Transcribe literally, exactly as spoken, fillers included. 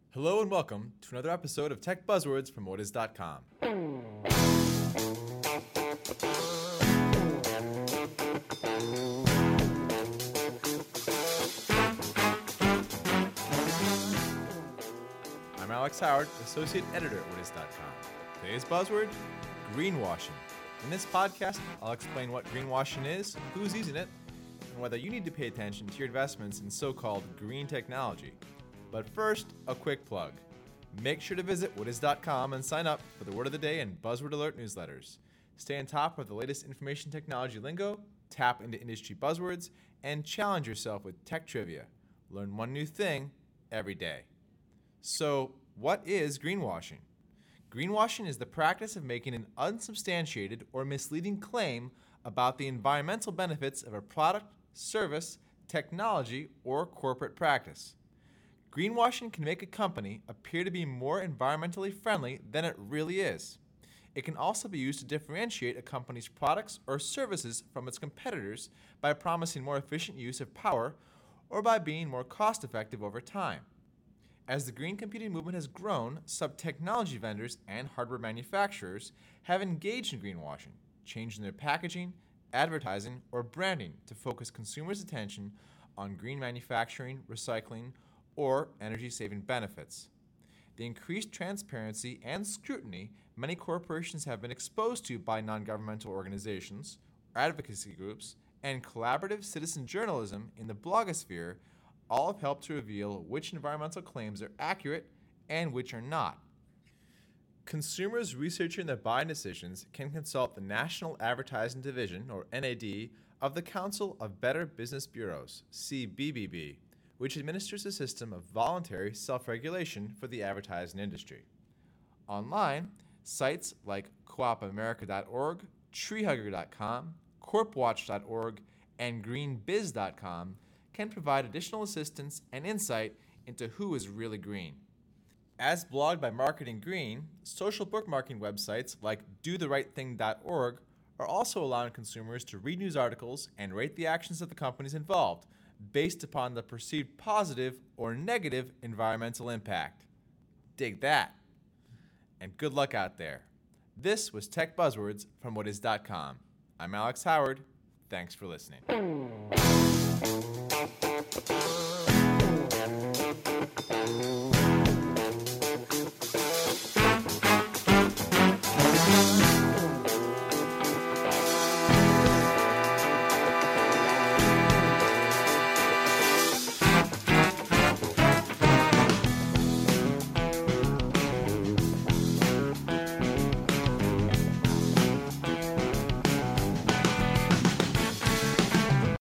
Hello and welcome to another episode of Tech Buzzwords from What Is dot com. I'm Alex Howard, Associate Editor at What Is dot com. Today's buzzword, greenwashing. In this podcast, I'll explain what greenwashing is, who's using it, and whether you need to pay attention to your investments in so-called green technology. But first, a quick plug. Make sure to visit What Is dot com and sign up for the Word of the Day and Buzzword Alert newsletters. Stay on top of the latest information technology lingo, tap into industry buzzwords, and challenge yourself with tech trivia. Learn one new thing every day. So, what is greenwashing? Greenwashing is the practice of making an unsubstantiated or misleading claim about the environmental benefits of a product, service, technology, or corporate practice. Greenwashing can make a company appear to be more environmentally friendly than it really is. It can also be used to differentiate a company's products or services from its competitors by promising more efficient use of power or by being more cost-effective over time. As the green computing movement has grown, some technology vendors and hardware manufacturers have engaged in greenwashing, changing their packaging, advertising, or branding to focus consumers' attention on green manufacturing, recycling, or energy-saving benefits. The increased transparency and scrutiny many corporations have been exposed to by non-governmental organizations, advocacy groups, and collaborative citizen journalism in the blogosphere all have helped to reveal which environmental claims are accurate and which are not. Consumers researching their buying decisions can consult the National Advertising Division, or N A D, of the Council of Better Business Bureaus, C B B B, which administers a system of voluntary self-regulation for the advertising industry. Online, sites like co op america dot org, treehugger dot com, corpwatch dot org, and green biz dot com can provide additional assistance and insight into who is really green. As blogged by Marketing Green, social bookmarking websites like do the right thing dot org are also allowing consumers to read news articles and rate the actions of the companies involved, based upon the perceived positive or negative environmental impact. Dig that. And good luck out there. This was Tech Buzzwords from What Is dot com. I'm Alex Howard. Thanks for listening. Thank you.